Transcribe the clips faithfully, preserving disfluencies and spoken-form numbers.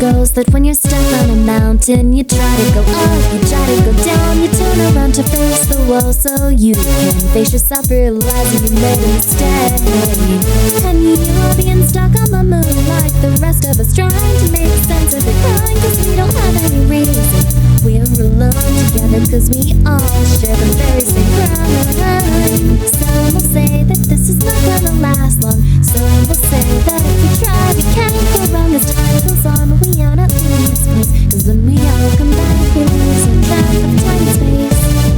goes that when you're stuck on a mountain, you try to go up, you try to go down, you turn around to face the wall so you can face yourself, realizing you made a mistake. And you're being stuck on the moon like the rest of us, trying to make sense of it, crying cause we don't have any reason. We're alone together cause we all share the very same crime. Some will say that this is not gonna last long. Some will say that if we try we can't go wrong as time goes on. But we are not leaving this place, cause when we all come back we lose our track of time and space.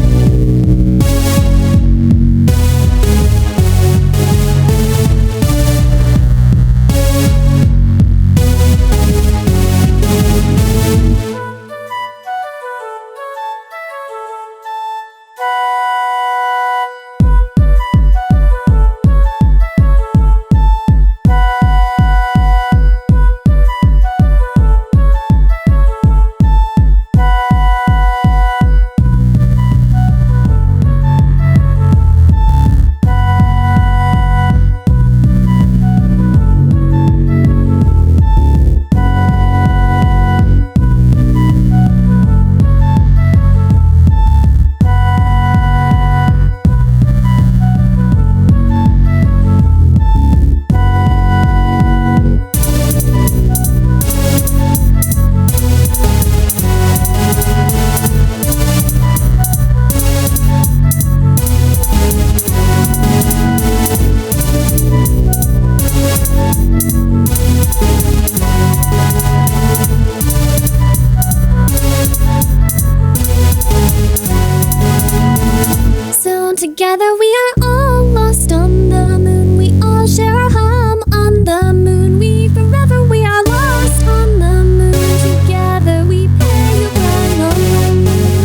Together we are all lost on the moon. We all share our home on the moon. We forever we are lost on the moon. Together we pay a ride on the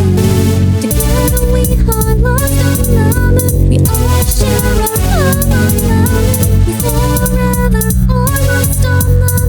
moon. Together we are lost on the moon. We all share our home on the moon. We forever are lost on the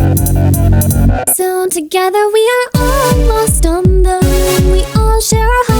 So together we are all lost on the moon. We all share our